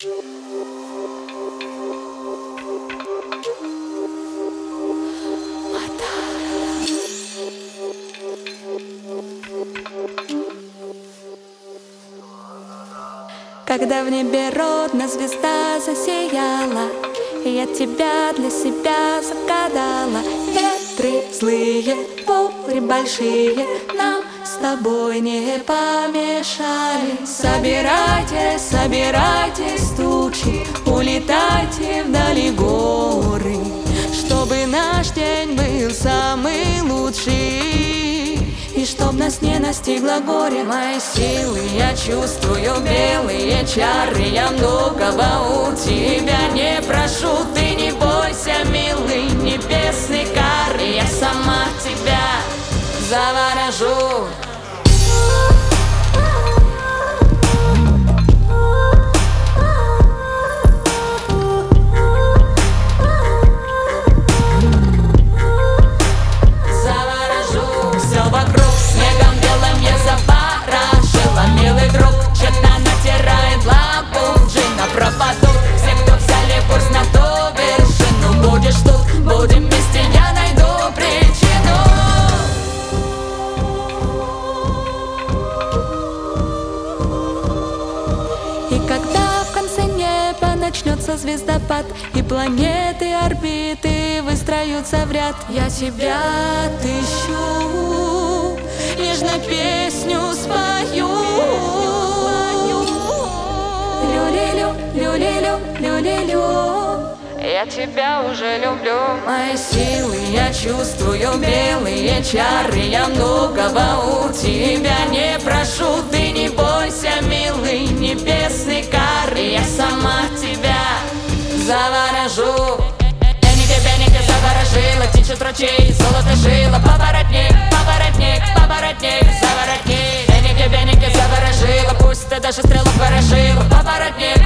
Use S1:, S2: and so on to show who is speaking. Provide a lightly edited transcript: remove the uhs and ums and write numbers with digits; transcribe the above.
S1: Когда в небе родная звезда засияла, я тебя для себя загадала. Ветры злые, бури большие нам с тобой не помешали. Собирайтесь, собирайтесь, тучи, улетайте вдали горы, чтобы наш день был самый лучший, и чтоб нас не настигло горе. Мои силы я чувствую, белые чары, я многого у тебя не прошу. Ты не бойся, милый небесный кар, я сама тебя заворожу. И когда в конце неба начнется звездопад, и планеты, орбиты выстроятся в ряд, я тебя отыщу, нежно песню спою. Люлилю, люлилю, люлилю, я тебя уже люблю. Мои силы я чувствую, белые чары, я многого у тебя не прошу. Ты не бойся, милый небесный кар, я сама тебя заворожу. Я тебя заворожила, течет ручей, золото жила. Поворотник, поворотник, поворотник, заворотник. Я тебя заворожила, пусть ты даже стрелу поражила. Поворотник,